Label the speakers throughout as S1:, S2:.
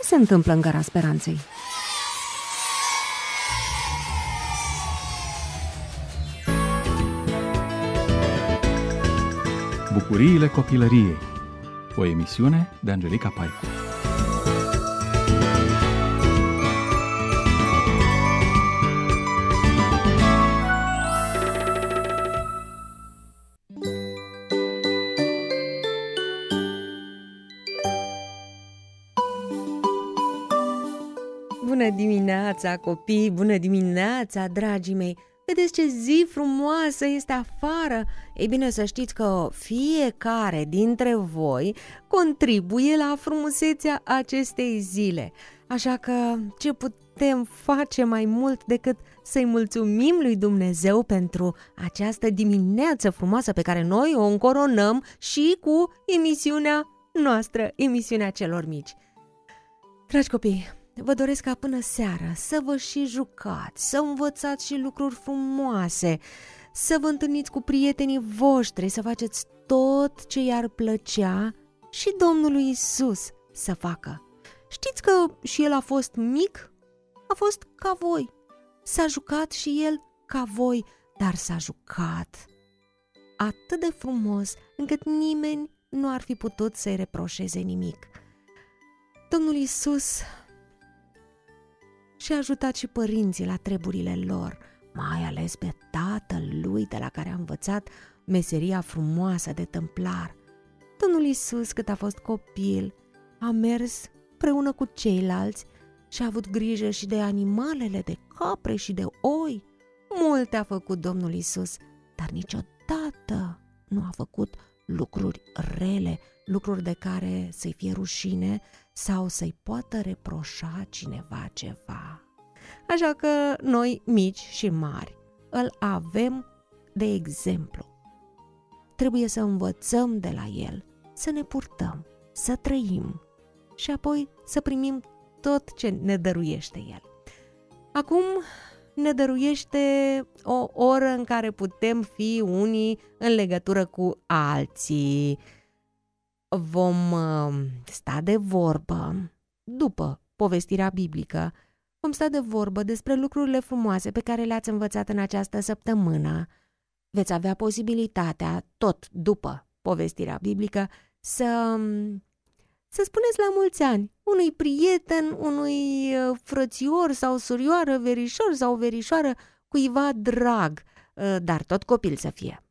S1: se întâmplă în Gara Speranței?
S2: Bucuriile copilăriei. O emisiune de Angelica Paicu.
S1: Bună dimineața, copii! Bună dimineața, dragii mei! Vedeți ce zi frumoasă este afară? Ei bine, să știți că fiecare dintre voi contribuie la frumusețea acestei zile. Așa că ce putem face mai mult decât să-i mulțumim lui Dumnezeu pentru această dimineață frumoasă pe care noi o încoronăm și cu emisiunea noastră, emisiunea celor mici. Dragi copii, vă doresc ca până seara să vă și jucați, să învățați și lucruri frumoase, să vă întâlniți cu prietenii voștri, să faceți tot ce i-ar plăcea și Domnului Iisus să facă. Știți că și El a fost mic? A fost ca voi. S-a jucat și El ca voi, dar s-a jucat atât de frumos încât nimeni nu ar fi putut să-i reproșeze nimic. Domnul Iisus și-a ajutat și părinții la treburile lor, mai ales pe tatăl lui de la care a învățat meseria frumoasă de tâmplar. Domnul Iisus, cât a fost copil, a mers împreună cu ceilalți și a avut grijă și de animalele, de capre și de oi. Multe a făcut Domnul Iisus, dar niciodată nu a făcut lucruri rele, lucruri de care să-i fie rușine sau să-i poată reproșa cineva ceva. Așa că noi, mici și mari, îl avem de exemplu. Trebuie să învățăm de la el, să ne purtăm, să trăim și apoi să primim tot ce ne dăruiește el. Acum ne dăruiește o oră în care putem fi unii în legătură cu alții. Vom sta de vorbă, după povestirea biblică, vom sta de vorbă despre lucrurile frumoase pe care le-ați învățat în această săptămână. Veți avea posibilitatea, tot după povestirea biblică, să spuneți la mulți ani unui prieten, unui frățior sau surioară, verișor sau verișoară, cuiva drag, dar tot copil să fie.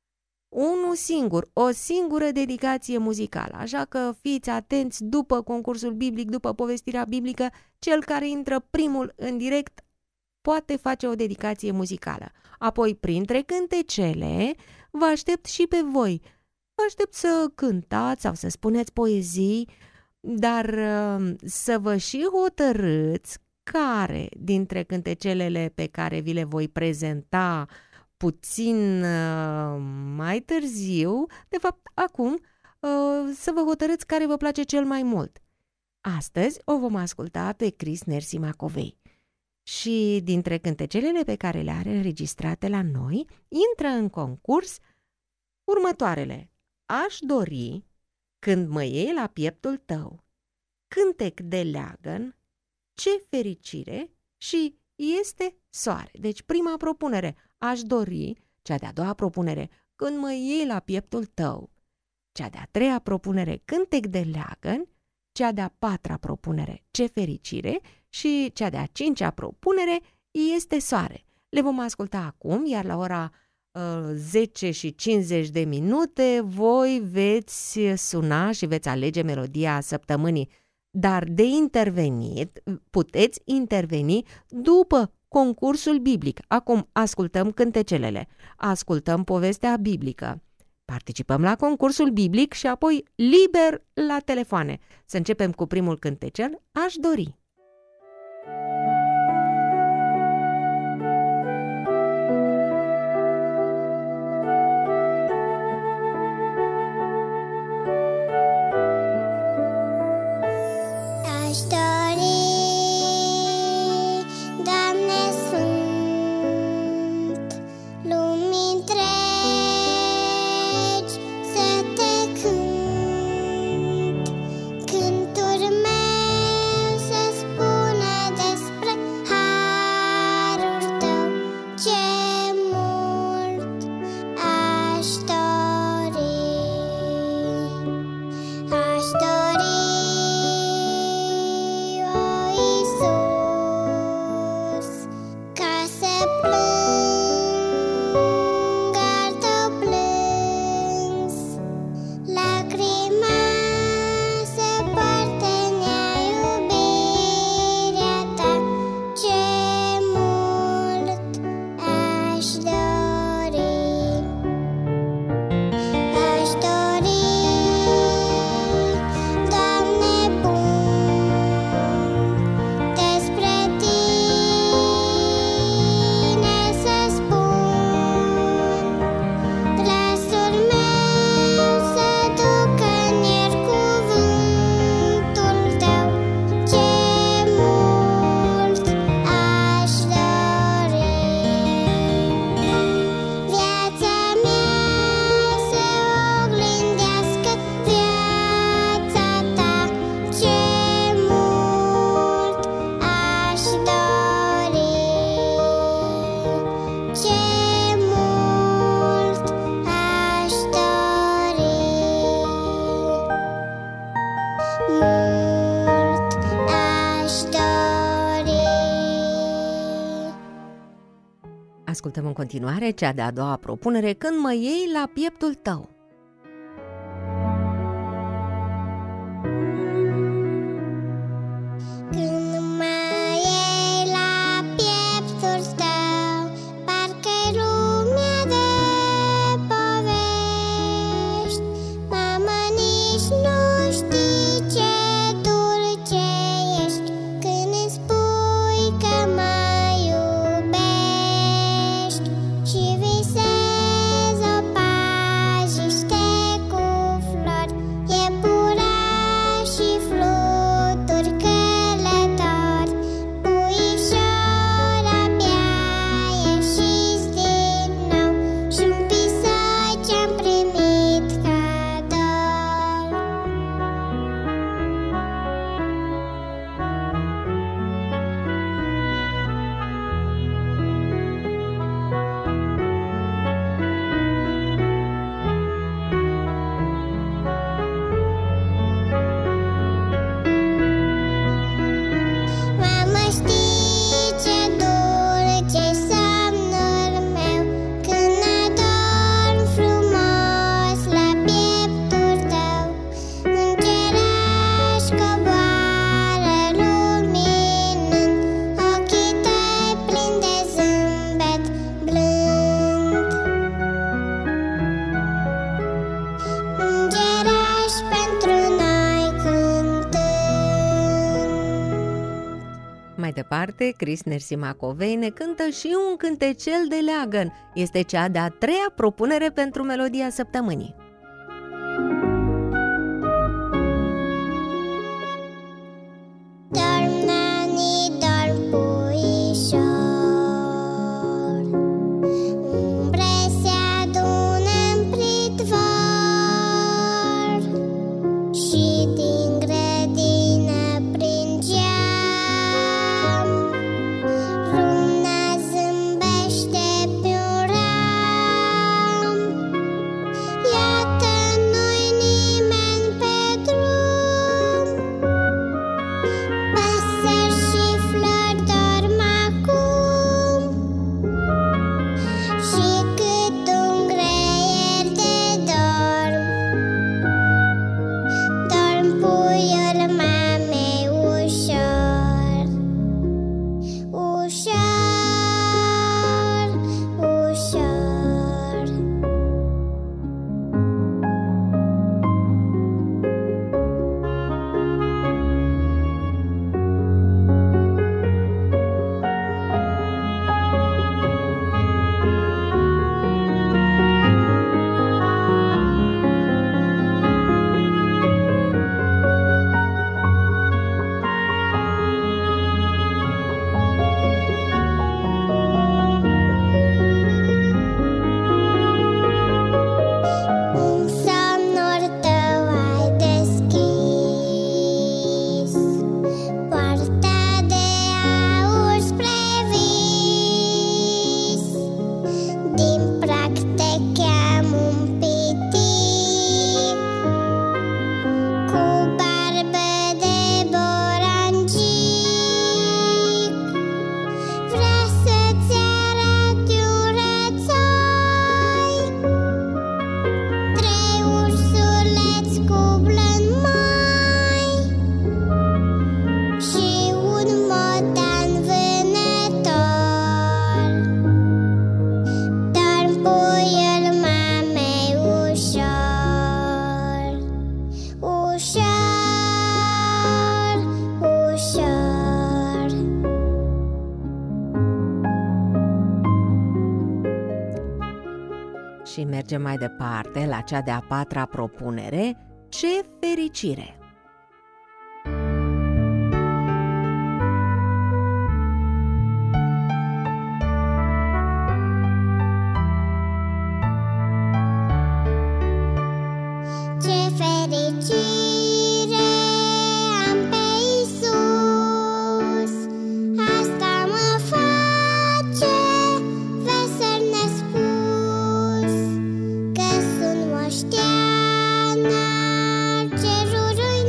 S1: Unul singur, o singură dedicație muzicală, așa că fiți atenți după concursul biblic, după povestirea biblică, cel care intră primul în direct poate face o dedicație muzicală. Apoi, printre cântecele, vă aștept și pe voi. Vă aștept să cântați sau să spuneți poezii, dar să vă și hotărâți care dintre cântecelele pe care vi le voi prezenta puțin mai târziu, de fapt acum, să vă hotărâți care vă place cel mai mult. Astăzi o vom asculta pe Cris Nersi Macovei și dintre cântecelele pe care le are înregistrate la noi, intră în concurs următoarele: Aș dori, când mă iei la pieptul tău, cântec de leagăn, ce fericire și este soare. Deci prima propunere, aș dori, cea de-a doua propunere, când mă iei la pieptul tău, cea de-a treia propunere, cântec de leagăn, cea de-a patra propunere, ce fericire și cea de-a cincea propunere, este soare. Le vom asculta acum, iar la ora 10 și 50 de minute voi veți suna și veți alege melodia săptămânii. Dar de intervenit, puteți interveni după concursul biblic. Acum ascultăm cântecelele, ascultăm povestea biblică, participăm la concursul biblic și apoi liber la telefoane. Să începem cu primul cântecel, Aș dori.
S3: Cânturi mele
S1: ascultăm în continuare cea de-a doua propunere, Când mă iei la pieptul tău. Mai departe, Chris Nersi Macovei ne cântă și un cântecel de leagăn. Este cea de-a treia propunere pentru melodia săptămânii. Și mergem mai departe la cea de-a patra propunere, Ce fericire!
S3: Ce fericire am pe Iisus, asta mă face vesel nespus, că sunt moștean al cerului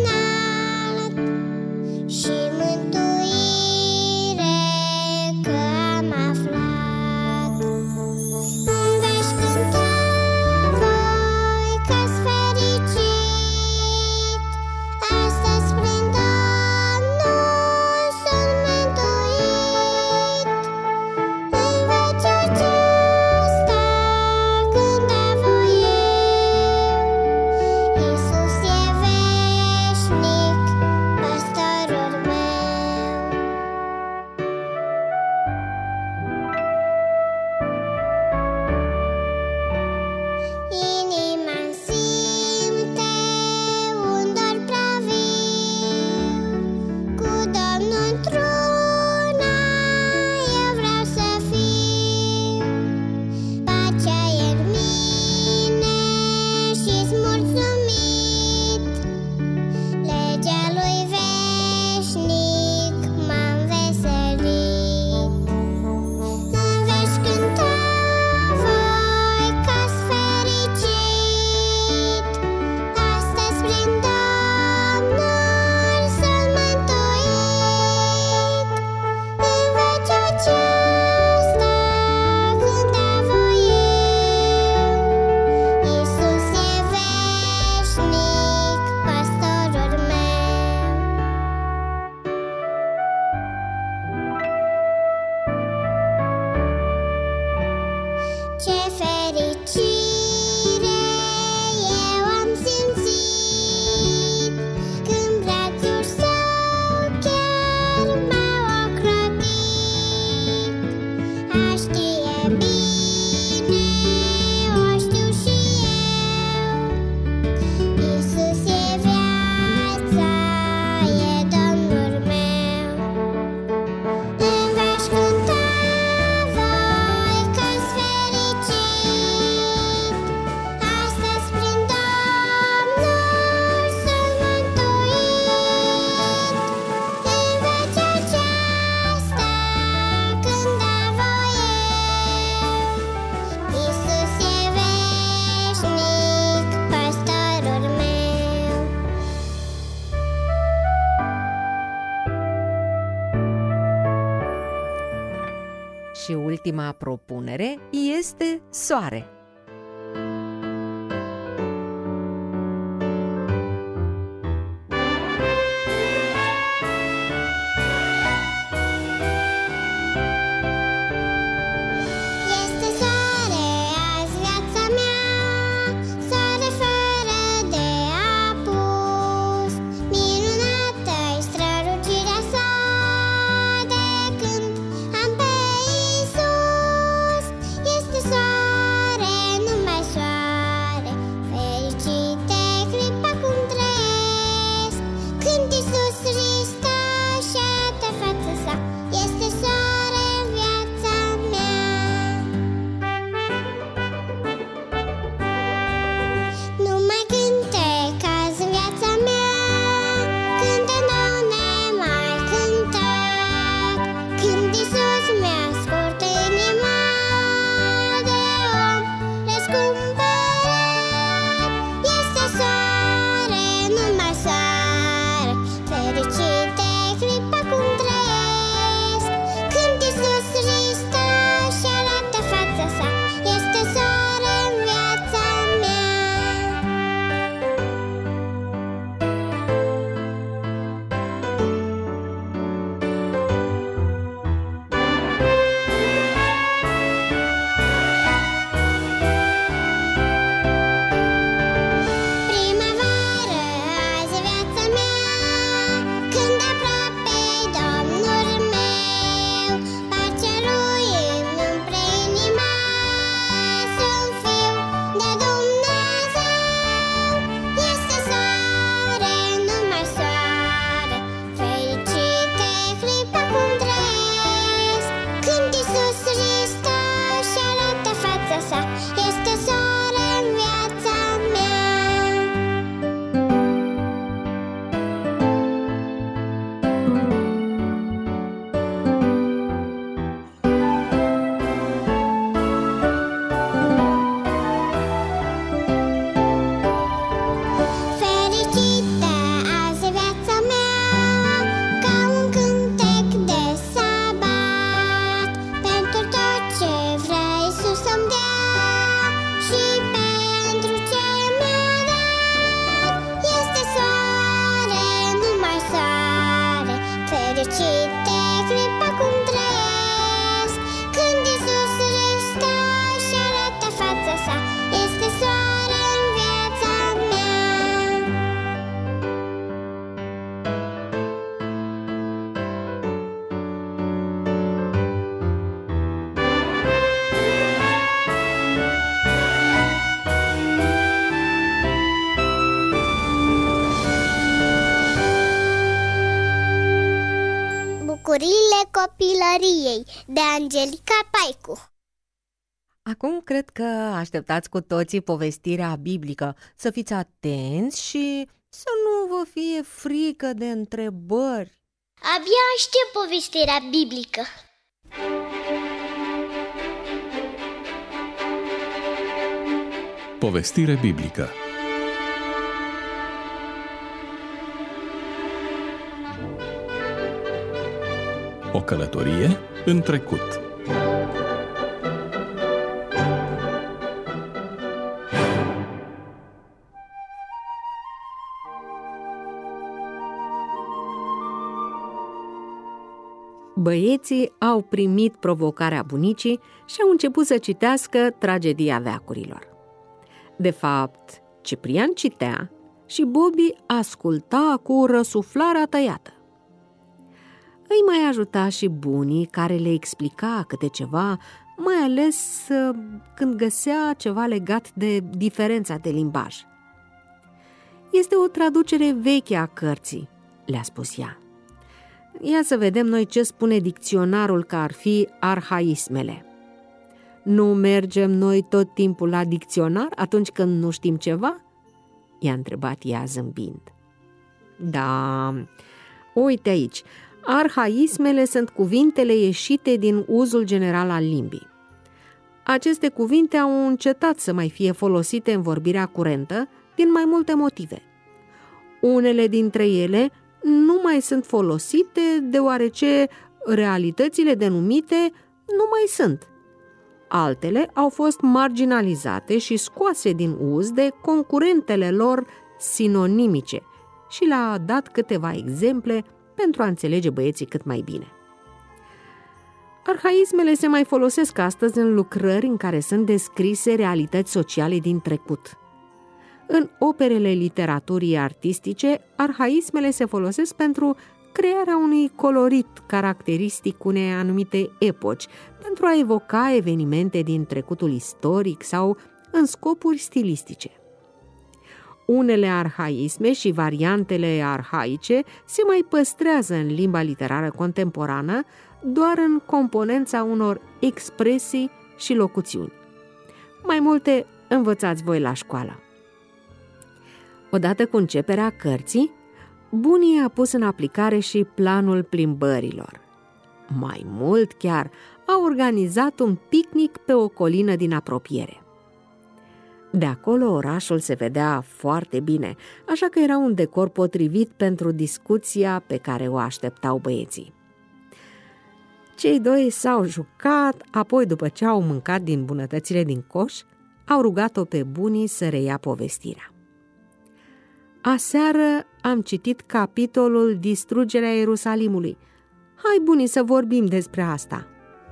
S1: Și ultima propunere este soare.
S3: Este soare azi viața mea, soare fără de apus. Minunată-i strălucirea sa, de când am pe Iisus. Este soare, numai soare, fericite clipa cum trăiesc, când Iisus Hristos și arată fața sa. Este soare în viața mea. Nu mai cântec azi în viața mea, cânte nou nemai cântat, când Iisus mi-a scurt inima de om răscumpărat. Este soare, numai soare, fericite clipa cum trăiesc, când Iisus Hristos și arată fața sa. Este soare în viața mea. Primăvară azi viața mea, când aproape-i Domnul meu, pacea Lui îmi umple inima, sunt fiu de Dumnezeu. Este soare, numai soare, fericite clipa cum trăiesc, când Iisus Hristos și arată fața sa. Este soare în viața mea. Fericită azi viața mea, ca un cântec de sabat, pentru tot ce vrea Iisus să-mi dea și pentru ce mi-a dat. Este soare, numai soare, fericite clipa cum trăiesc, când Iisus Hristos și arată fața sa. Este soare în viața mea. Bucuriile copilăriei, de Angelica Paicu.
S1: Acum cred că așteptați cu toții povestirea biblică. Să fiți atenți și să nu vă fie frică de întrebări.
S3: Abia aștept povestirea biblică.
S2: Povestire biblică. O călătorie în trecut.
S1: Băieții au primit provocarea bunicii și au început să citească Tragedia veacurilor. De fapt, Ciprian citea și Bobby asculta cu răsuflarea tăiată. Îi mai ajuta și bunii, care le explica câte ceva, mai ales când găsea ceva legat de diferența de limbaj. Este o traducere veche a cărții, le-a spus ea. Ia să vedem noi ce spune dicționarul că ar fi arhaismele. Nu mergem noi tot timpul la dicționar atunci când nu știm ceva? I-a întrebat ea zâmbind. Da, uite aici, arhaismele sunt cuvintele ieșite din uzul general al limbii. Aceste cuvinte au încetat să mai fie folosite în vorbirea curentă din mai multe motive. Unele dintre ele nu mai sunt folosite deoarece realitățile denumite nu mai sunt. Altele au fost marginalizate și scoase din uz de concurentele lor sinonimice și le-a dat câteva exemple pentru a înțelege băieții cât mai bine. Arhaismele se mai folosesc astăzi în lucrări în care sunt descrise realități sociale din trecut. În operele literaturii artistice, arhaismele se folosesc pentru crearea unui colorit caracteristic unei anumite epoci, pentru a evoca evenimente din trecutul istoric sau în scopuri stilistice. Unele arhaisme și variantele arhaice se mai păstrează în limba literară contemporană doar în componența unor expresii și locuțiuni. Mai multe învățați voi la școală. Odată cu începerea cărții, bunii a pus în aplicare și planul plimbărilor. Mai mult chiar, a organizat un picnic pe o colină din apropiere. De acolo orașul se vedea foarte bine, așa că era un decor potrivit pentru discuția pe care o așteptau băieții. Cei doi s-au jucat, apoi după ce au mâncat din bunătățile din coș, au rugat-o pe bunii să reia povestirea. Aseară am citit capitolul Distrugerea Ierusalimului. Hai, bunii, să vorbim despre asta.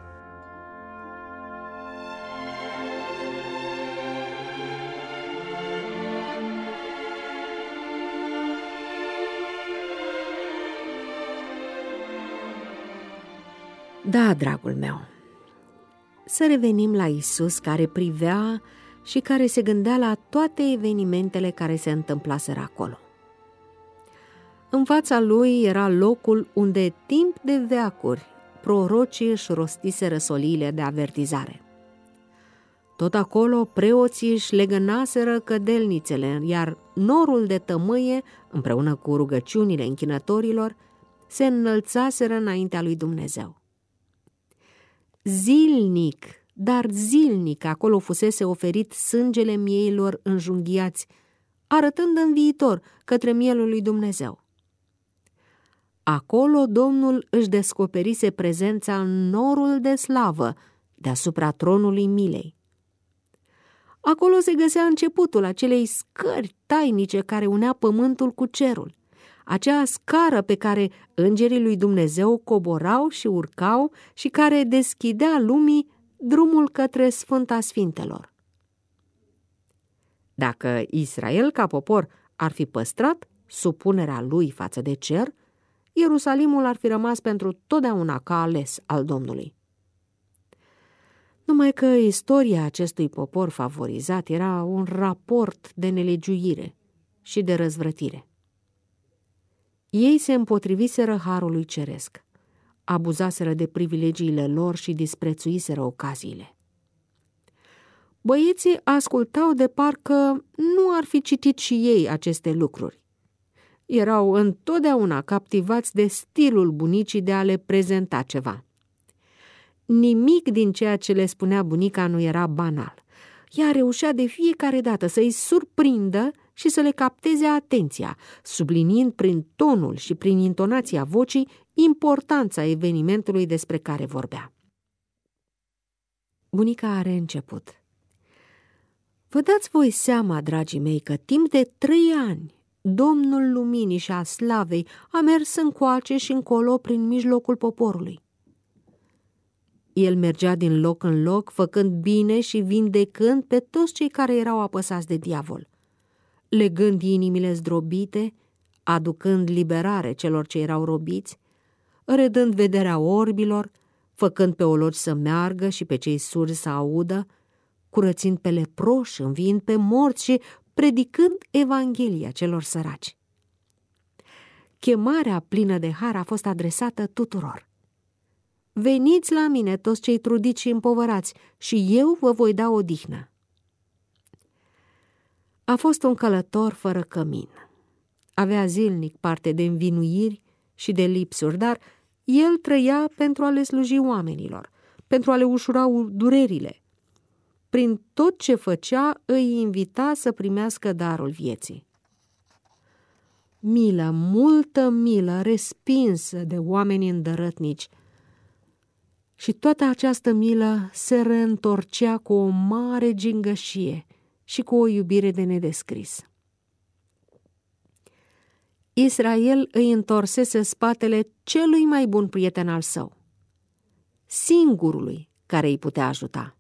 S1: Da, dragul meu, să revenim la Iisus care privea și care se gândea la toate evenimentele care se întâmplaseră acolo. În fața lui era locul unde, timp de veacuri, prorocii își rostiseră soliile de avertizare. Tot acolo preoții își legănaseră cădelnițele, iar norul de tămâie, împreună cu rugăciunile închinătorilor, se înălțaseră înaintea lui Dumnezeu. Zilnic, dar zilnic, acolo fusese oferit sângele mieilor înjunghiați, arătând în viitor către mielul lui Dumnezeu. Acolo Domnul își descoperise prezența în norul de slavă, deasupra tronului milei. Acolo se găsea începutul acelei scări tainice care unea pământul cu cerul, acea scară pe care îngerii lui Dumnezeu coborau și urcau și care deschidea lumii drumul către Sfânta Sfintelor. Dacă Israel ca popor ar fi păstrat supunerea lui față de cer, Ierusalimul ar fi rămas pentru totdeauna ca ales al Domnului. Numai că istoria acestui popor favorizat era un raport de nelegiuire și de răzvrătire. Ei se împotriviseră harului ceresc, abuzaseră de privilegiile lor și disprețuiseră ocaziile. Băieții ascultau de parcă nu ar fi citit și ei aceste lucruri. Erau întotdeauna captivați de stilul bunicii de a le prezenta ceva. Nimic din ceea ce le spunea bunica nu era banal. Ea reușea de fiecare dată să-i surprindă și să le capteze atenția, subliniind prin tonul și prin intonația vocii importanța evenimentului despre care vorbea. Bunica are început. Vă dați voi seama, dragii mei, că timp de 3 ani Domnul Luminii și a Slavei a mers încoace și încolo prin mijlocul poporului. El mergea din loc în loc, făcând bine și vindecând pe toți cei care erau apăsați de diavol, legând inimile zdrobite, aducând liberare celor ce erau robiți, redând vederea orbilor, făcând pe ologi să meargă și pe cei surzi să audă, curățind pe leproși, înviind pe morți și predicând Evanghelia celor săraci. Chemarea plină de har a fost adresată tuturor. Veniți la mine toți cei trudiți și împovărați și eu vă voi da odihnă. A fost un călător fără cămin. Avea zilnic parte de învinuiri și de lipsuri, dar el trăia pentru a le sluji oamenilor, pentru a le ușura durerile. Prin tot ce făcea, îi invita să primească darul vieții. Milă, multă milă, respinsă de oameni îndărătnici. Și toată această milă se reîntorcea cu o mare gingășie și cu o iubire de nedescris. Israel îi întorsese spatele celui mai bun prieten al său, singurului care îi putea ajuta.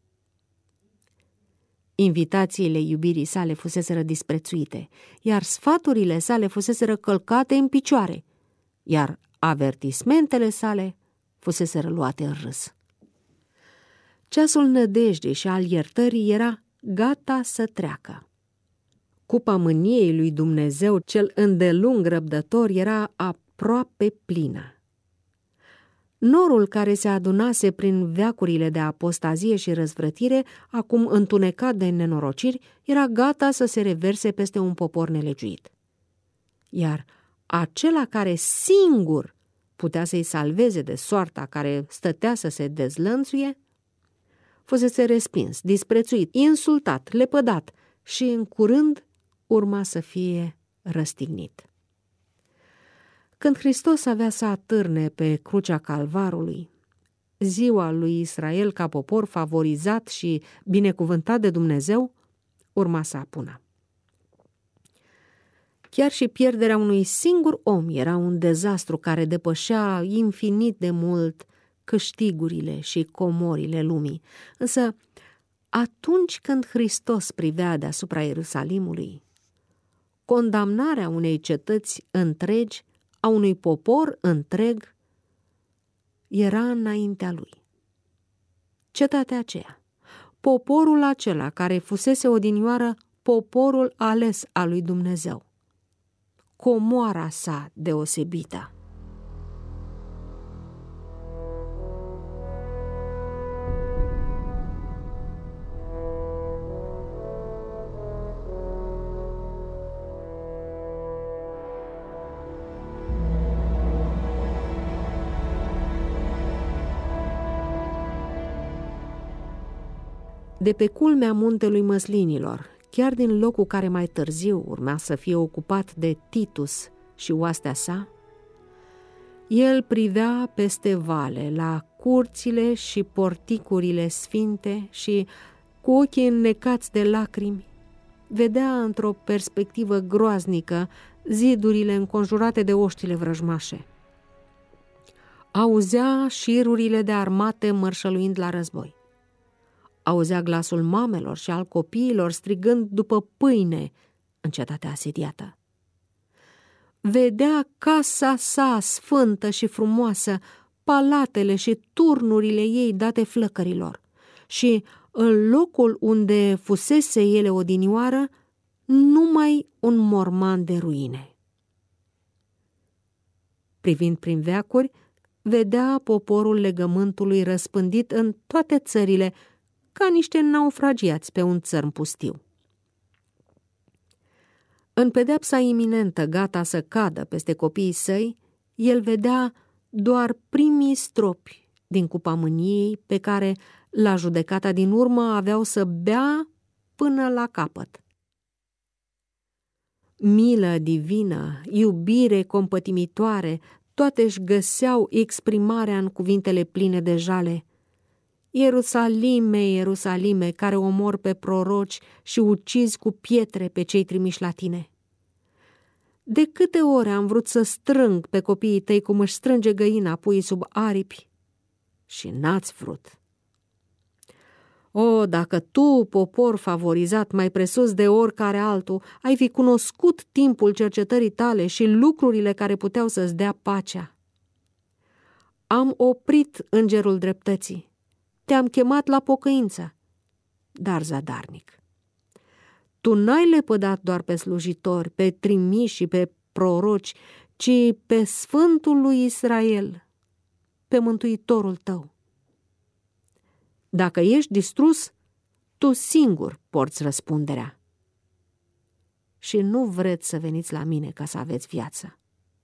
S1: Invitațiile iubirii sale fuseseră disprețuite, iar sfaturile sale fuseseră călcate în picioare, iar avertismentele sale fuseseră luate în râs. Ceasul nădejdei și al iertării era gata să treacă. Cupa mâniei lui Dumnezeu, cel îndelung răbdător, era aproape plină. Norul care se adunase prin veacurile de apostazie și răzvrătire, acum întunecat de nenorociri, era gata să se reverse peste un popor nelegiuit. Iar acela care singur putea să-i salveze de soarta care stătea să se dezlănțuie, fusese respins, disprețuit, insultat, lepădat și în curând urma să fie răstignit. Când Hristos avea să atârne pe crucea Calvarului, ziua lui Israel ca popor favorizat și binecuvântat de Dumnezeu urma să apună. Chiar și pierderea unui singur om era un dezastru care depășea infinit de mult câștigurile și comorile lumii. Însă, atunci când Hristos privea deasupra Ierusalimului, condamnarea unei cetăți întregi, a unui popor întreg, era înaintea lui. Cetatea aceea, poporul acela care fusese odinioară poporul ales al lui Dumnezeu, comoara sa deosebită. De pe culmea muntelui Măslinilor, chiar din locul care mai târziu urma să fie ocupat de Titus și oastea sa, el privea peste vale, la curțile și porticurile sfinte și, cu ochii înnecați de lacrimi, vedea într-o perspectivă groaznică zidurile înconjurate de oștile vrăjmașe. Auzea șirurile de armate mărșăluind la război. Auzea glasul mamelor și al copiilor strigând după pâine în cetatea asediată. Vedea casa sa sfântă și frumoasă, palatele și turnurile ei date flăcărilor și, în locul unde fusese ele odinioară, numai un morman de ruine. Privind prin veacuri, vedea poporul legământului răspândit în toate țările, ca niște naufragiați pe un țărm pustiu. În pedeapsa iminentă, gata să cadă peste copiii săi, el vedea doar primii stropi din cupa mâniei pe care, la judecata din urmă, aveau să bea până la capăt. Milă divină, iubire compătimitoare, toate își găseau exprimarea în cuvintele pline de jale. Ierusalime, Ierusalime, care omori pe proroci și ucizi cu pietre pe cei trimiși la tine. De câte ori am vrut să strâng pe copiii tăi cum își strânge găina puii sub aripi și n-ați vrut. O, dacă tu, popor favorizat mai presus de oricare altul, ai fi cunoscut timpul cercetării tale și lucrurile care puteau să-ți dea pacea. Am oprit îngerul dreptății. Te-am chemat la pocăință, dar zadarnic. Tu n-ai lepădat doar pe slujitori, pe trimiși și pe proroci, ci pe Sfântul lui Israel, pe Mântuitorul tău. Dacă ești distrus, tu singur porți răspunderea. Și nu vreți să veniți la mine ca să aveți viață.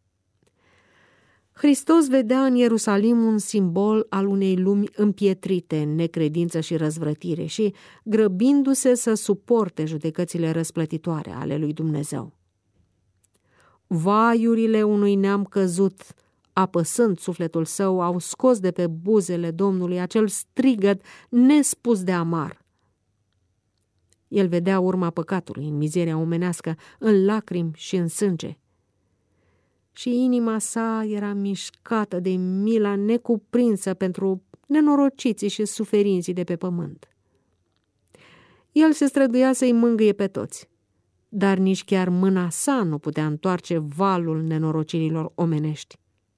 S1: Hristos vedea în Ierusalim un simbol al unei lumi împietrite în necredință și răzvrătire și, grăbindu-se să suporte judecățile răsplătitoare ale lui Dumnezeu. Vaiurile unui neam căzut apăsând sufletul său, au scos de pe buzele Domnului acel strigăt nespus de amar. El vedea urma păcatului în mizeria omenească, în lacrimi și în sânge. Și inima sa era mișcată de mila necuprinsă pentru nenorociții și suferinții de pe pământ. El se străduia să-i mângâie pe toți, dar nici chiar mâna sa nu putea întoarce valul nenorocirilor omenești.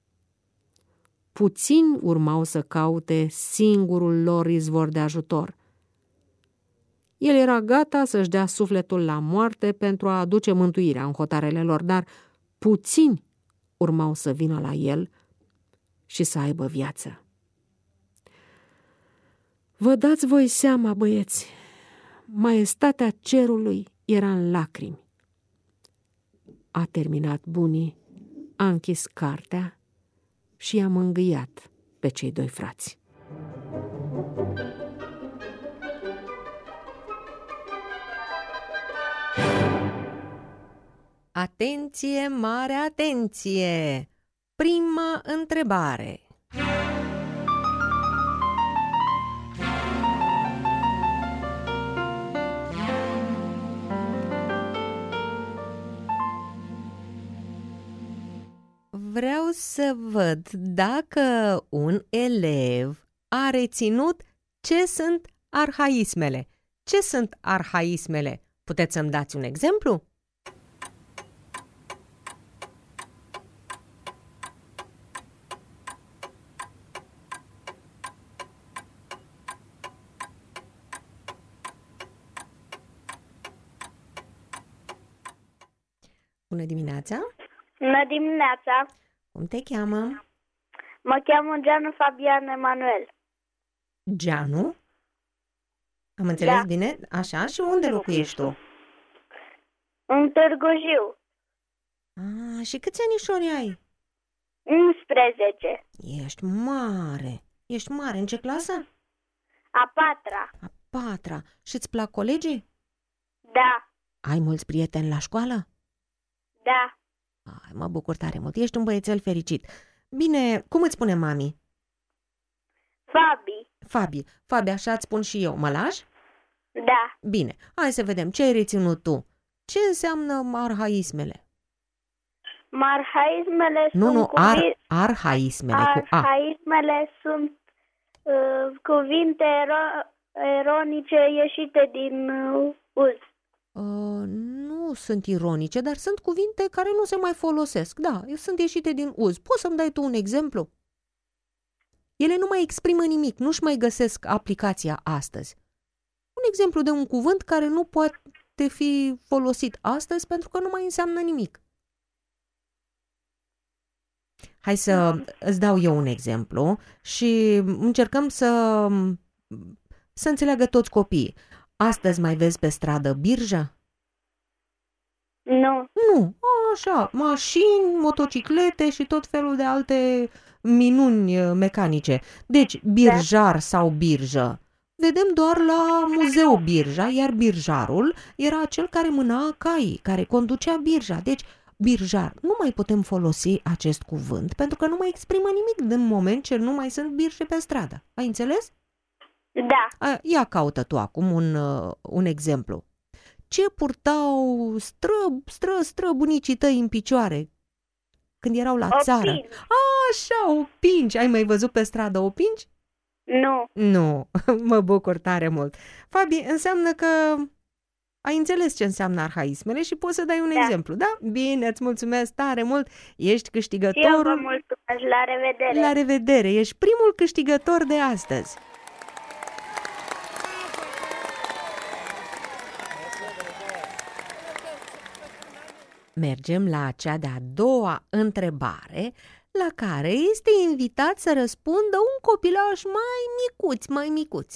S1: Puțini urmau să caute singurul lor izvor de ajutor. El era gata să-și dea sufletul la moarte pentru a aduce mântuirea în hotarele lor, dar puțini urmau să vină la el și să aibă viață. Vă dați voi seama, băieți, maestatea cerului era în lacrimi. A terminat bunii, a închis cartea și i-a mângâiat pe cei doi frați. Atenție, mare atenție! Prima întrebare. Vreau să văd dacă un elev a reținut ce sunt arhaismele. Ce sunt arhaismele? Puteți să-mi dați un exemplu? Bună dimineața!
S4: Bună dimineața!
S1: Cum te cheamă?
S4: Mă cheamă Geanu Fabian Emanuel.
S1: Geanu? Am înțeles
S4: Da.
S1: bine? Așa, și unde locuiești tu?
S4: În Târgu Jiu.
S1: Și câți anișori ai?
S4: 11.
S1: Ești mare! Ești mare! În ce clasă?
S4: A 4-a.
S1: A 4-a. Și-ți plac colegii?
S4: Da.
S1: Ai mulți prieteni la școală?
S4: Da.
S1: Ai, mă bucur tare mult. Ești un băiețel fericit. Bine, cum îți spune mami?
S4: Fabi.
S1: Fabi, așa îți spun și eu. Mă lași?
S4: Da.
S1: Bine, hai să vedem ce ai reținut tu. Ce înseamnă arhaismele?
S4: Marhaismele
S1: Nu,
S4: sunt
S1: arhaismele cu A.
S4: Arhaismele sunt cuvinte eronice ieșite din uz.
S1: Nu sunt ironice, dar sunt cuvinte care nu se mai folosesc. Da, sunt ieșite din uz. Poți să-mi dai tu un exemplu? Ele nu mai exprimă nimic, nu-și mai găsesc aplicația astăzi. Un exemplu de un cuvânt care nu poate fi folosit astăzi pentru că nu mai înseamnă nimic. Hai să îți dau eu un exemplu și încercăm să înțeleagă toți copiii. Astăzi mai vezi pe stradă birjă?
S4: Nu.
S1: Nu, așa, mașini, motociclete și tot felul de alte minuni mecanice. Deci, birjar sau birjă. Vedem doar la Muzeu Birja, iar birjarul era acel care mâna caii, care conducea birja. Deci, birjar. Nu mai putem folosi acest cuvânt pentru că nu mai exprimă nimic din moment ce nu mai sunt birje pe stradă. Ai înțeles?
S4: Da.
S1: Ia caută tu acum un exemplu. Ce purtau străbunicii tăi în picioare când erau la țară? Așa, opinci. Ai mai văzut pe stradă opinci?
S4: Nu.
S1: Nu, mă bucur tare mult. Fabi, înseamnă că ai înțeles ce înseamnă arhaismele și poți să dai un exemplu, da? Bine, îți mulțumesc tare mult. Ești câștigătorul.
S4: Și eu vă mulțumesc. La revedere.
S1: La revedere. Ești primul câștigător de astăzi. Mergem la cea de-a doua întrebare, la care este invitat să răspundă un copilaș mai micuț.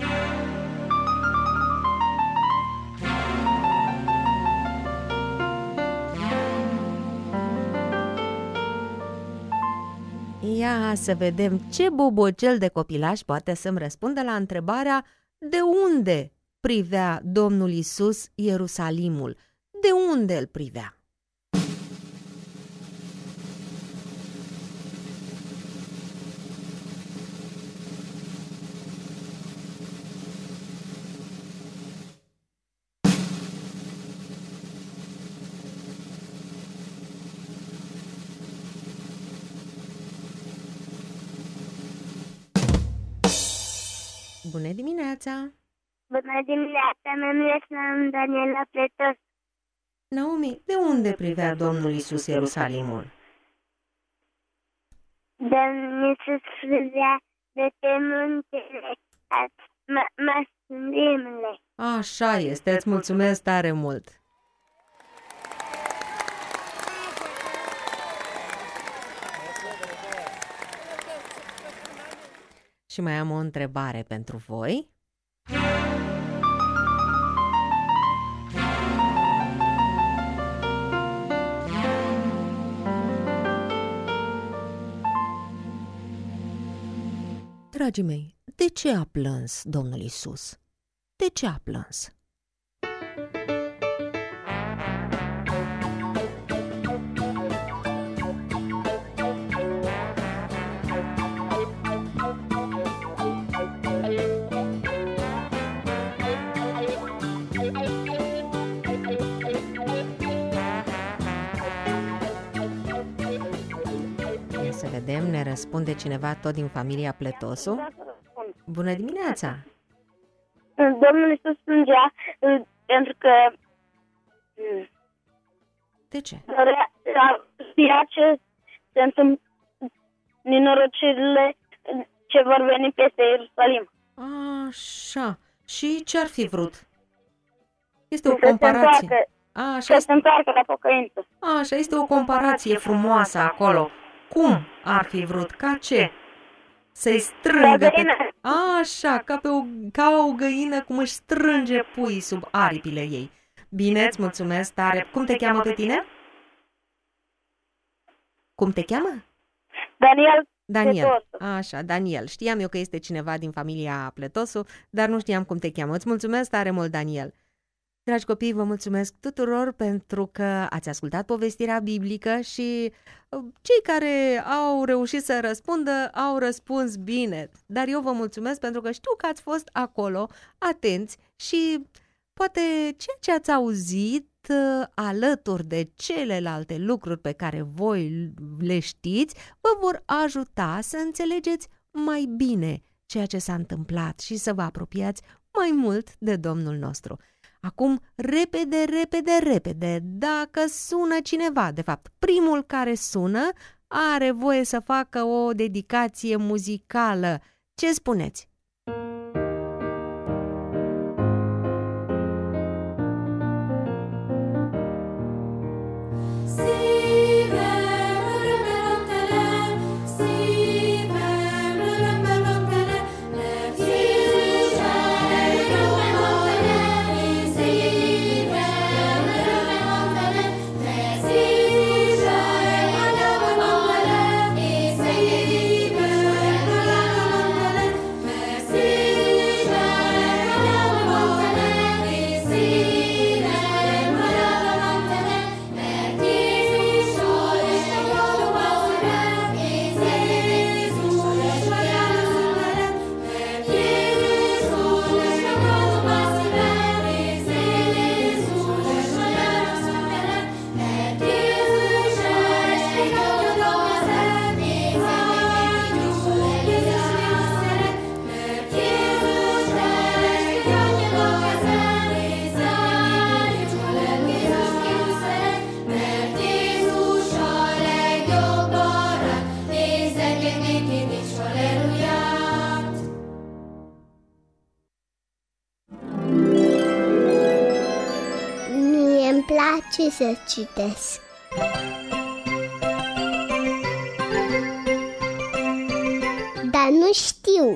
S1: Ia să vedem ce bobocel de copilaș poate să-mi răspundă la întrebarea de unde privea Domnul Iisus Ierusalimul? De unde îl privea? Bună dimineața!
S4: Bună dimineața, mă numesc Daniela Pletos.
S1: Naomi, de unde privea Domnul Iisus Ierusalimul?
S4: Domnul Iisus privea de pe muntele Măslimile.
S1: Așa este, îți mulțumesc tare mult! Și mai am o întrebare pentru voi. Dragii mei, de ce a plâns Domnul Iisus? De ce a plâns? Să vedem, ne răspunde cineva tot din familia Pletosu. Bună dimineața!
S4: Domnul Iisus plângea pentru că
S1: De ce?
S4: știa ce se întâmplă, nenorocirile ce vor veni peste Ierusalim.
S1: Așa. Și ce ar fi vrut? Este o comparație.
S4: Să se întoarcă la pocăință.
S1: Așa, este o comparație frumoasă acolo. Cum ar fi vrut? Ca ce? Să-i strângă pe... Așa, ca o găină cum își strânge pui sub aripile ei. Bine, îți mulțumesc tare. Cum te cheamă pe tine? Cum te cheamă?
S4: Daniel.
S1: Așa, Daniel. Știam eu că este cineva din familia Pletosu, dar nu știam cum te cheamă. Îți mulțumesc tare mult, Daniel. Dragi copii, vă mulțumesc tuturor pentru că ați ascultat povestirea biblică și cei care au reușit să răspundă au răspuns bine. Dar eu vă mulțumesc pentru că știu că ați fost acolo, atenți și poate ceea ce ați auzit alături de celelalte lucruri pe care voi le știți vă vor ajuta să înțelegeți mai bine ceea ce s-a întâmplat și să vă apropiați mai mult de Domnul nostru. Acum, repede, dacă sună cineva, de fapt, primul care sună are voie să facă o dedicație muzicală. Ce spuneți?
S3: place să citesc. Dar nu știu.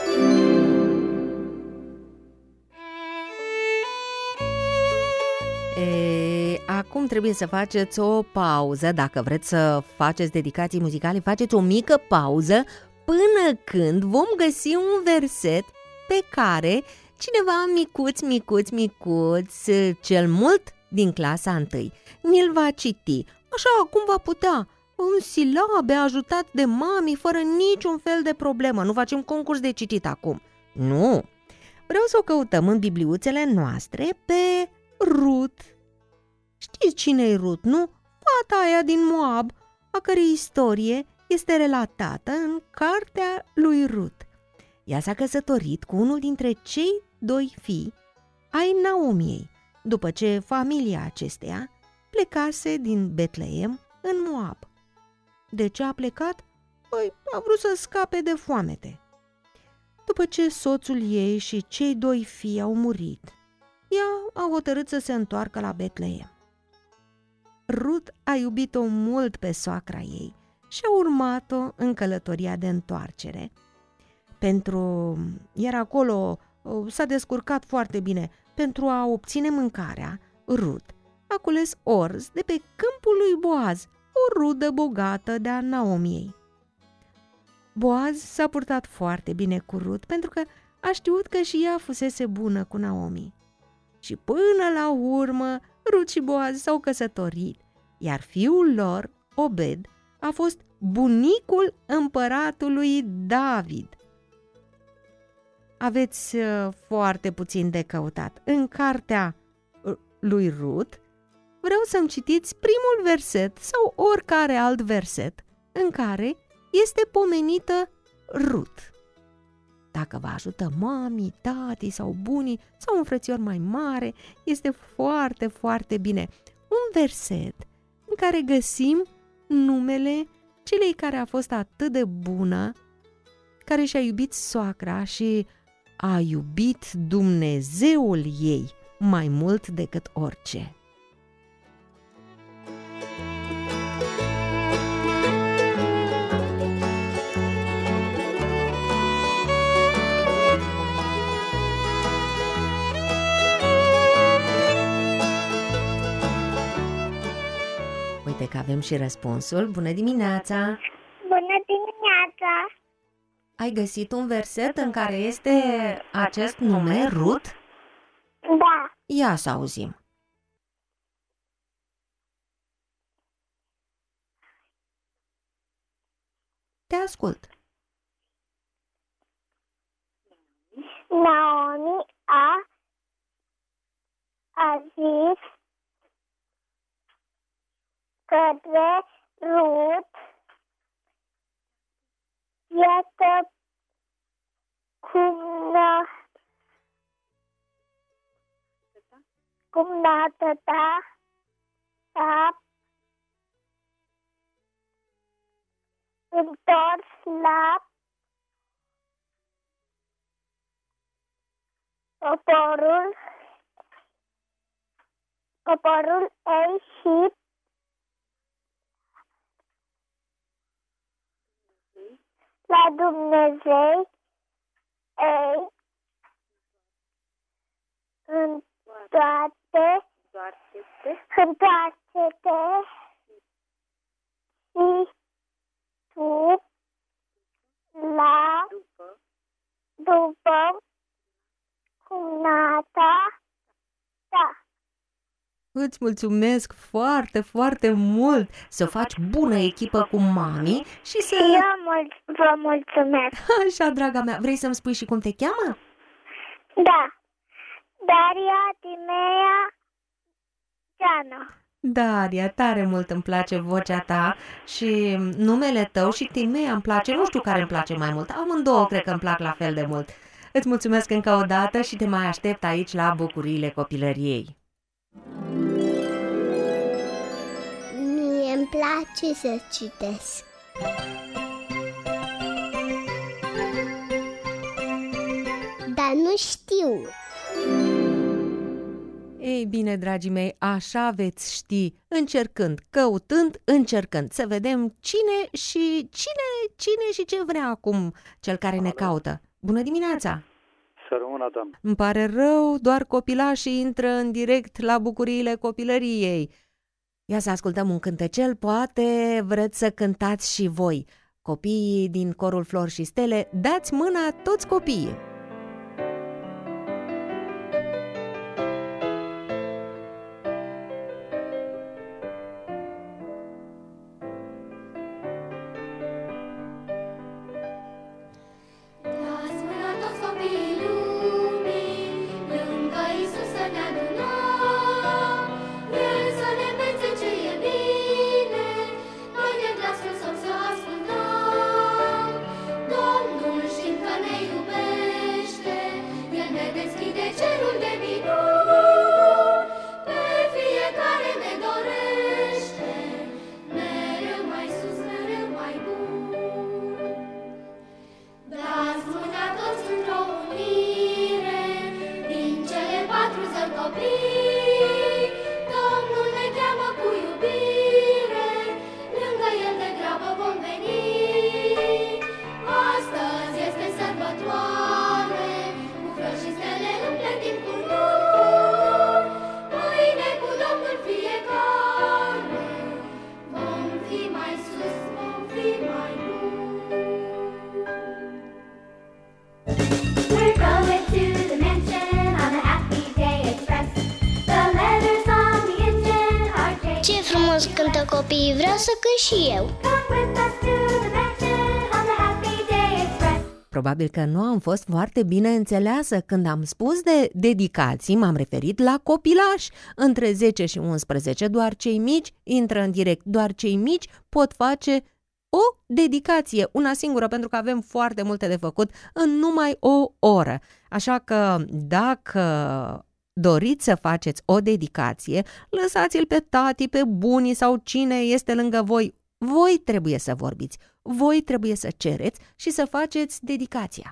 S1: Acum trebuie să faceți o pauză. Dacă vreți să faceți dedicații muzicale, faceți o mică pauză până când vom găsi un verset pe care cineva micuț, cel mult din clasa 1, ni-l va citi, așa cum va putea, în silabe, ajutat de mami, fără niciun fel de problemă. Nu facem concurs de citit acum. Nu! Vreau să o căutăm în bibliuțele noastre pe Rut. Știți cine-i Rut, nu? Fata aia din Moab, a cărei istorie este relatată în cartea lui Rut. Ea s-a căsătorit cu unul dintre cei 2 fii ai Naomiei, după ce familia acesteia plecase din Betleem în Moab. De ce a plecat? Păi, a vrut să scape de foamete. După ce soțul ei și cei 2 fii au murit, ea a hotărât să se întoarcă la Betleem. Rut a iubit-o mult pe soacra ei și a urmat-o în călătoria de întoarcere. Iar acolo s-a descurcat foarte bine. Pentru a obține mâncarea, Rut a cules orz de pe câmpul lui Boaz, o rudă bogată de-a Naomiei. Boaz s-a purtat foarte bine cu Rut pentru că a știut că și ea fusese bună cu Naomi. Și până la urmă, Rut și Boaz s-au căsătorit, iar fiul lor, Obed, a fost bunicul împăratului David. Aveți foarte puțin de căutat. În cartea lui Rut vreau să-mi citiți primul verset sau oricare alt verset în care este pomenită Rut. Dacă vă ajută mami, tati sau bunii sau un frățior mai mare, este foarte, foarte bine. Un verset în care găsim numele celei care a fost atât de bună, care și-a iubit soacra și a iubit Dumnezeul ei mai mult decât orice. Uite că avem și răspunsul. Bună dimineața!
S4: Bună dimineața!
S1: Ai găsit un verset în care este acest nume, Rut?
S4: Da.
S1: Ia să auzim. Te ascult.
S4: Naomi a zis către Rut: iată cumnată ta s-a întors la poporul ei și la Dumnezeu ei întoarce-te și tu după cumnata ta.
S1: Îți mulțumesc foarte, foarte mult să faci bună echipă cu mami și să...
S4: Eu vă mulțumesc.
S1: Așa, draga mea, vrei să-mi spui și cum te cheamă?
S4: Da. Daria Timea Geana.
S1: Daria, tare mult îmi place vocea ta și numele tău și Timea îmi place, nu știu care îmi place mai mult, amândouă cred că îmi plac la fel de mult. Îți mulțumesc încă o dată și te mai aștept aici la Bucuriile Copilăriei.
S3: Mie îmi place să citesc. Dar nu știu.
S1: Ei bine, dragii mei, așa veți ști, încercând, căutând, încercând, să vedem cine și ce vrea acum cel care ne caută. Bună dimineața!
S5: Să rămână, doamnă!
S1: Îmi pare rău, doar copilașii intră în direct la Bucuriile Copilăriei. Ia să ascultăm un cântecel, poate vreți să cântați și voi. Copiii din corul Flori și Stele, dați mâna toți copiii!
S6: Domnul știm că ne iubește.
S3: copii, vreau să cânt și eu.
S1: Probabil că nu am fost foarte bine înțeleasă. Când am spus de dedicații, m-am referit la copilași. Între 10 și 11, doar cei mici intră în direct, doar cei mici pot face o dedicație, una singură, pentru că avem foarte multe de făcut în numai o oră. Așa că dacă doriți să faceți o dedicație, lăsați-l pe tati, pe bunii sau cine este lângă voi. Voi trebuie să vorbiți, voi trebuie să cereți și să faceți dedicația.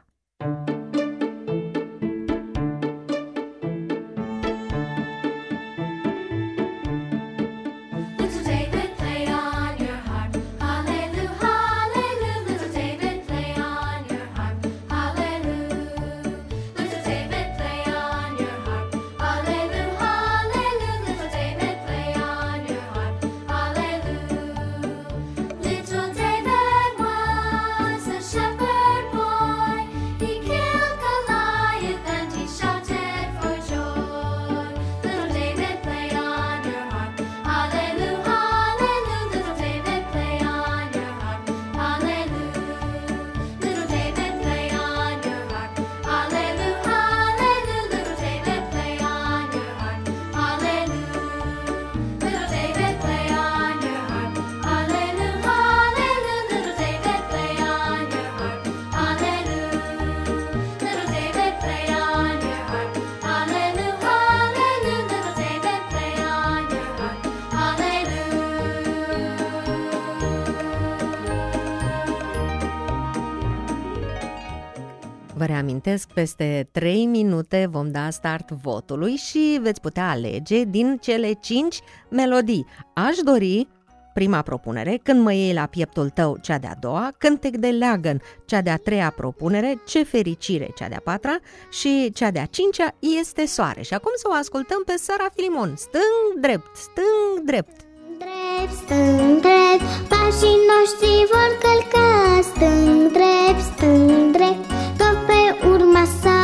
S1: Vă reamintesc, peste 3 minute vom da start votului și veți putea alege din cele 5 melodii. Aș dori prima propunere, Când mă iei la pieptul tău, cea de-a doua, Cântec de leagăn, cea de-a treia propunere, Ce fericire, cea de-a patra și cea de-a cincea, Este soare. Și acum să o ascultăm pe Sara Filimon. Stâng-drept, stâng-drept.
S3: Drept, stâng, drept, pașii noștri vor călca. Stâng, drept, stâng, drept, tot pe urma sa.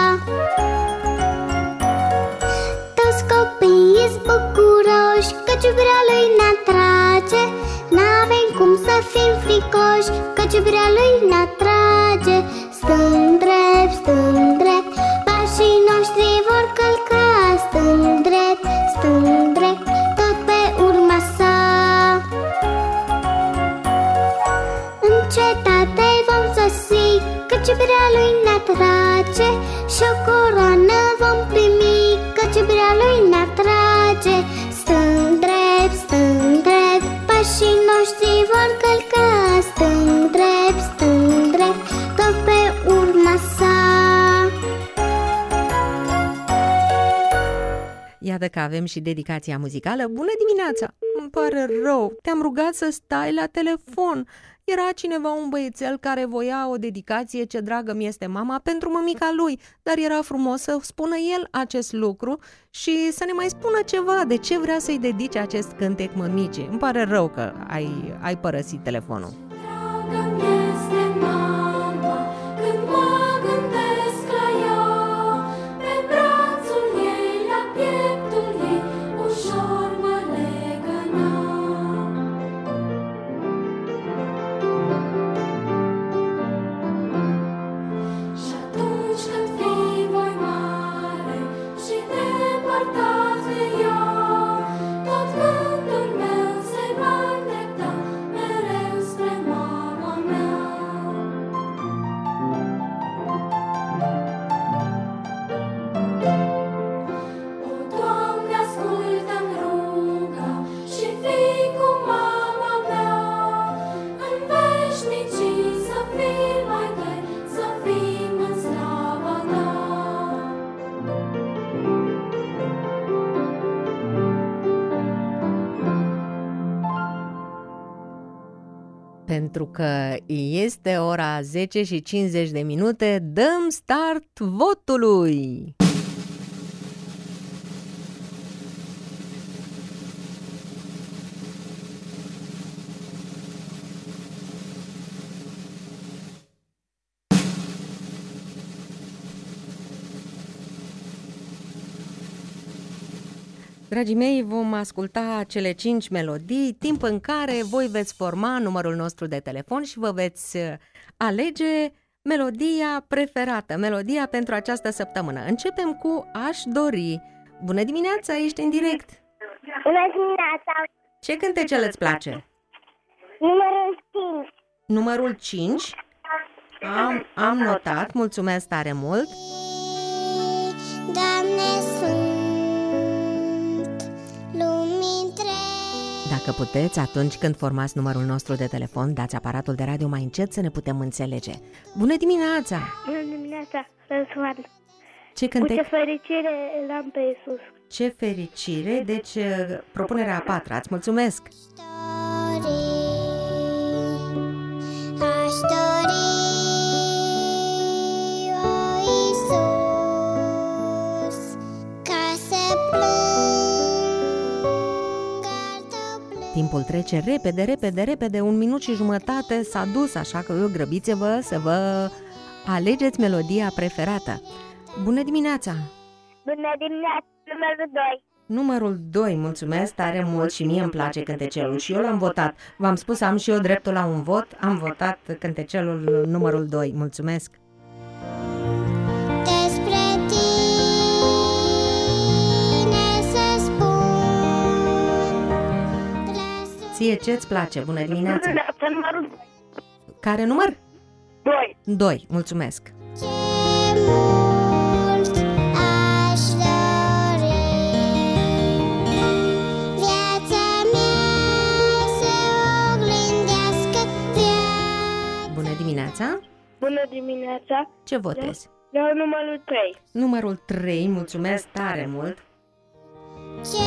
S3: Toți copiii-s bucuroși, căci iubirea lui ne atrage. N-avem cum să fim fricoși, căci iubirea lui ne atrage. Stâng, drept, stâng, drept, pașii noștri vor călca. Stâng, drept, stâng, drept, tot pe urma sa. În cetate vom sosi, căci iubirea lui ne atrage. Și o coroană vom primi, căci iubirea lui ne atrage. Stâng, drept, stâng, drept, pașii noștri vor călca. Stâng, drept, stâng, drept, tot pe urma sa.
S1: Iată că avem și dedicația muzicală. Bună dimineața! Îmi pare rău, te-am rugat să stai la telefon. Era cineva, un băiețel, care voia o dedicație, ce dragă mi este mama, pentru mămica lui, dar era frumos să spună el acest lucru și să ne mai spună ceva de ce vrea să-i dedice acest cântec mămicii. Îmi pare rău că ai părăsit telefonul. Pentru că este ora 10 și 50 de minute, dăm start votului! Dragii mei, vom asculta cele 5 melodii, timp în care voi veți forma numărul nostru de telefon și vă veți alege melodia preferată, melodia pentru această săptămână. Începem cu Aș dori. Bună dimineața, ești în direct.
S4: Bună dimineața!
S1: Ce cântecel îți place?
S4: Numărul 5.
S1: Numărul 5. Am notat, mulțumesc tare mult.
S3: Doamne, sunt lumii întregi.
S1: Dacă puteți, atunci când formați numărul nostru de telefon, dați aparatul de radio mai încet să ne putem înțelege. Bună dimineața!
S4: Bună dimineața, Răzvan!
S1: Ce
S4: Cu
S1: cântec?
S4: ce fericire l-am pe Iisus.
S1: Ce fericire! Deci, propunerea a patra, îți mulțumesc!
S3: Aș dori, o Iisus, ca să plâng al tău plâns.
S1: Timpul trece repede, repede, repede, 1 minut și jumătate s-a dus, așa că grăbiți-vă să vă alegeți melodia preferată. Bună dimineața!
S4: Bună dimineața, numărul 2.
S1: Numărul 2, mulțumesc tare mult și mie îmi place cântecelul și eu l-am votat. V-am spus, am și eu dreptul la un vot, am votat cântecelul numărul 2, mulțumesc.
S3: Despre tine să spun.
S1: Ție ce-ți place? Bună dimineața!
S4: Numărul 2.
S1: Care număr?
S4: 2.
S1: 2, mulțumesc.
S3: Ce mult aș dori viața mea să oglindească viața.
S1: Bună dimineața!
S4: Bună dimineața,
S1: Ce votezi?
S4: eu numărul 3.
S1: Numărul 3, mulțumesc tare mult.
S3: Ce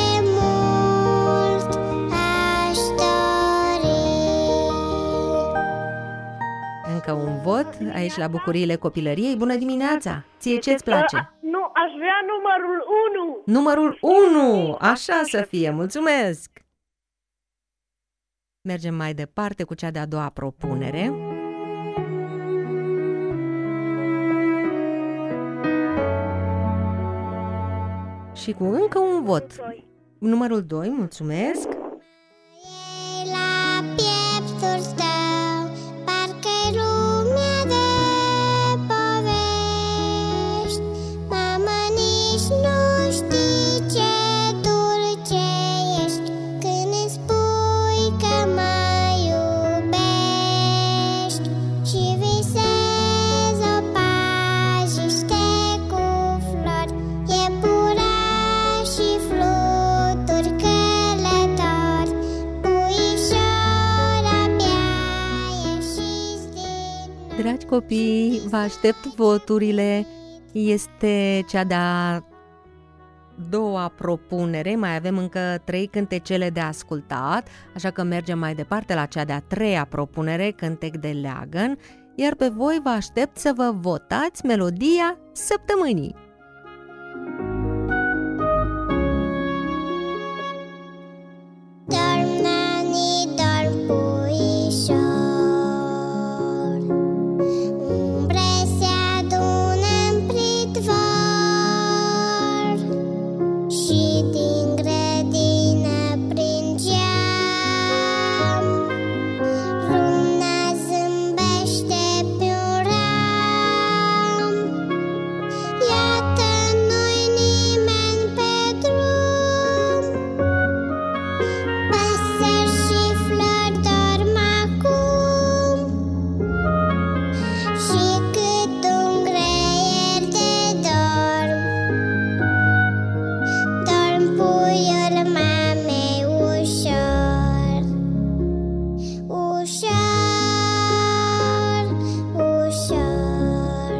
S3: mult aș dori.
S1: Încă un vot aici la Bucuriile Copilăriei. Bună dimineața! Ție ce-ți place?
S4: Nu, aș vrea numărul 1.
S1: Numărul 1! Așa să fie, mulțumesc! Mergem mai departe cu cea de-a doua propunere. Și cu încă un vot.
S4: 2.
S1: Numărul 2, mulțumesc.
S3: Ei la pieptul tău, parcă-i lumea de povești. Mamă, nici nu știi ce dulce ești când îmi spui că mă iubești. Și visez o pajiște cu flori, iepurași și fluturi călători, puișori abia ieșiți din nori.
S1: Dragi copii, vă aștept voturile. Este cea de-a doua propunere, mai avem încă 3 cântecele de ascultat, așa că mergem mai departe la cea de-a treia propunere, cântec de leagăn, iar pe voi vă aștept să vă votați melodia săptămânii.
S3: Dorm, nani, dorm, puișor, umbre se adună-n pridvor și din grădină prin geam lumna zâmbește pe-un ram. Iată, nu-i nimeni pe drum, păsări și flori dorm acum, și cât un greier de dorm, dorm puiul mamei ușor, ușor, ușor.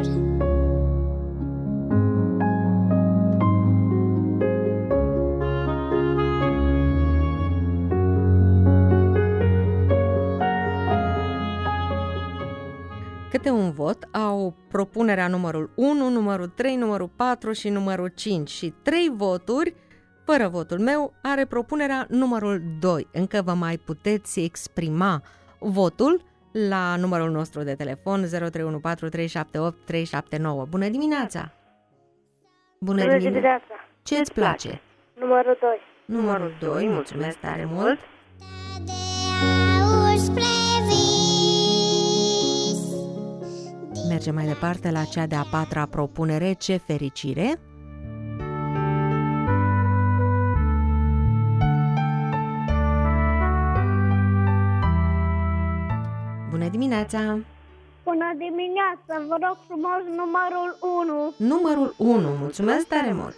S1: Câte un vot au propunerea numărul 1, numărul 3, numărul 4 și numărul 5 și 3 voturi, fără votul meu, are propunerea numărul 2. Încă vă mai puteți exprima votul la numărul nostru de telefon 0314 378 379. Bună dimineața! Bună dimineața! Ce îți place?
S4: Numărul 2.
S1: Numărul 2, mulțumesc tare mult. Mergem mai departe la cea de-a patra propunere, Ce fericire! Bună dimineața!
S4: Bună dimineața, vă rog frumos numărul 1.
S1: Numărul 1, mulțumesc tare mult!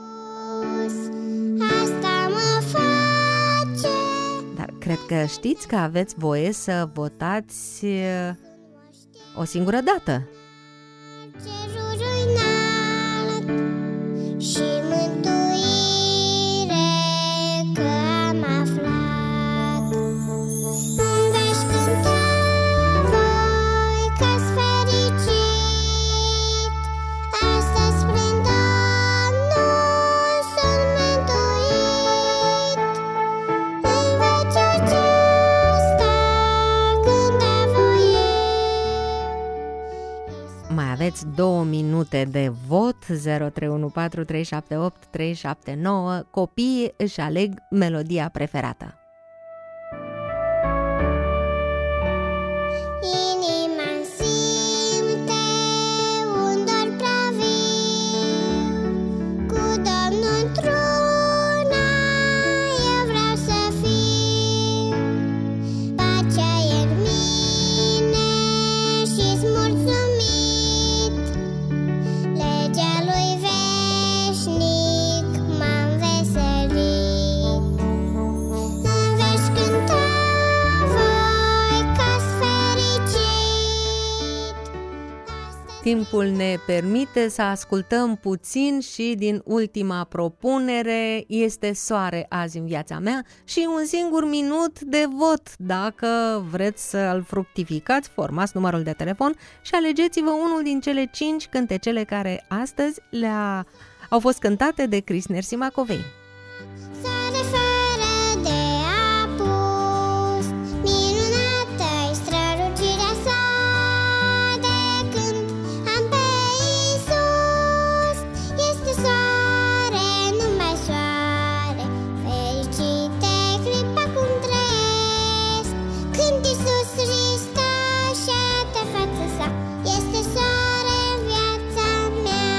S3: Asta mă face.
S1: Dar cred că știți că aveți voie să votați o singură dată.
S3: Cerul înalt și mântuire că am aflat. Îmi veți cânta voi că-s fericit. Astăzi prin Domnul sunt mântuit. În vecea aceasta cânta voi eu.
S1: Mai aveți 2 minute de vot. 0314378379. Copiii își aleg melodia preferată.
S3: Inima simte un dor prea viu, cu Domnul într-una eu vreau să fiu. Pacea e în mine și-s mulțumit, legea lui veșnic m-a înveselit. Îmi veți cânta voi că-s fericit.
S1: Timpul ne permite să ascultăm puțin și din ultima propunere. Este soare azi în viața mea și un singur minut de vot. Dacă vreți să-l fructificați, formați numărul de telefon și alegeți-vă unul din cele 5 cântecele care astăzi au fost cântate de Chris Nersi Macovei.
S3: Soare fără de apus, minunată-i strălucirea sa, de când am pe Iisus. Este soare, numai soare, fericite clipa cum trăiesc, când Iisus Hristos șade fața sa. Este soare în viața mea.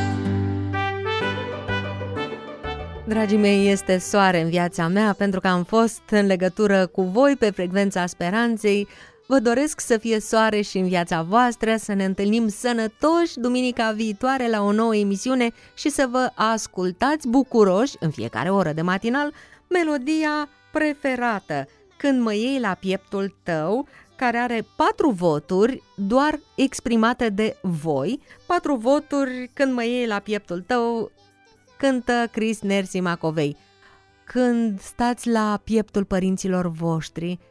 S1: Dragii mei, este soare în viața mea pentru că am fost în legătură cu voi pe frecvența speranței. Vă doresc să fie soare și în viața voastră, să ne întâlnim sănătoși duminica viitoare la o nouă emisiune și să vă ascultați bucuroși în fiecare oră de matinal melodia preferată, Când mă iei la pieptul tău, care are 4 voturi doar exprimate de voi. 4 voturi, Când mă iei la pieptul tău, cântă Chris Nersi Macovei. Când stați la pieptul părinților voștri,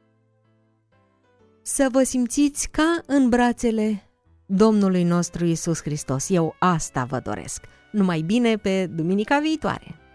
S1: să vă simțiți ca în brațele Domnului nostru Iisus Hristos. Eu asta vă doresc. Numai bine pe duminica viitoare!